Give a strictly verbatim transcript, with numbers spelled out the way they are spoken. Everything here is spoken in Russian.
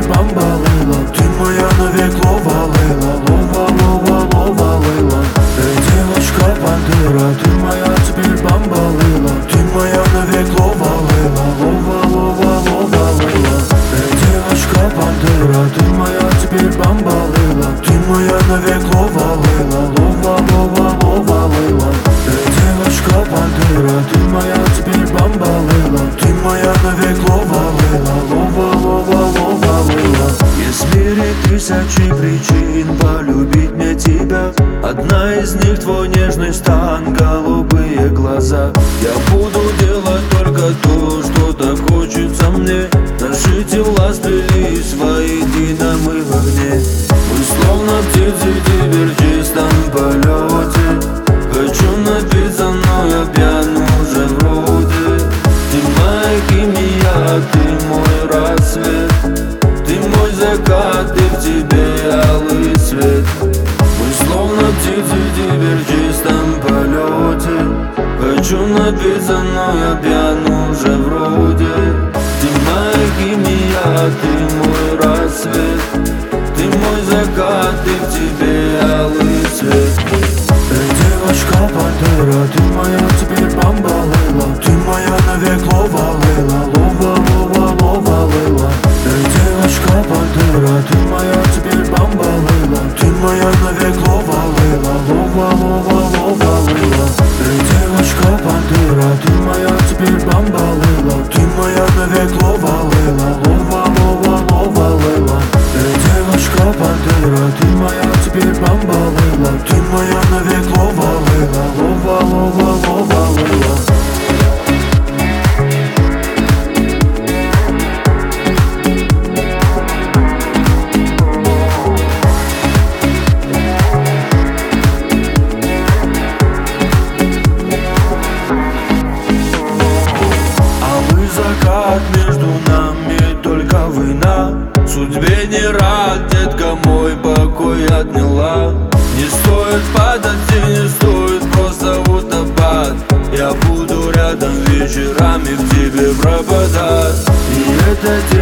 бамбалейла. Ты моя навек лова лейла, лова, лова, лова лейла. Эй, девочка пантера, ты моя теперь бамбалейла. Ты моя навек лова лейла, лова, лова, лова лейла. Эй, девочка пантера, ты моя теперь бамбалейла. Ты моя навек лова лейла, лова, лова, лова лейла. Эй, девочка пантера, ты моя теперь бамбалейла. Ты моя навек лова лейла, лова, лова, лова лейла. Есть в мире тысячи причин полюбить мне тебя. Одна из них твой нежный стан, голубые глаза. Я буду делать только то, что так хочется мне. Наши тела сплелись воедино, мы в огне. Мы словно птицы теперь в чистом полете. Хочу напиться, но я пьян уже вроде. Ты моя химия, ты мой рассвет. Ты мой закат, и в тебе алый свет. Мы словно птицы теперь в чистом полете. Хочу напиться, но я пьян уже вроде. Ты моя химия, ты мой рассвет. Ты мой закат, и в тебе алый свет. Эй, девочка пантера, ты моя теперь бамбалейла. Ты моя навек лова лейла, лова, лова, лова лейла. Эй, девочка пантера, ты моя теперь бамбалейла. Ты моя навек лова лейла, лова, лова, лова лейла. Эй, девочка пантера, ты моя теперь бамбалейла. Ты моя навек лова лейла, лова, лова, лова лейла. Эй, девочка пантера, ты моя теперь бамбалейла. Ты моя навек лова лейла, лова, лова, лова лейла. Закат, между нами только война. Судьбе не рад, детка, мой покой отняла. Не стоит падать и не стоит просто утопать. Я буду рядом вечерами в тебе пропадать. И это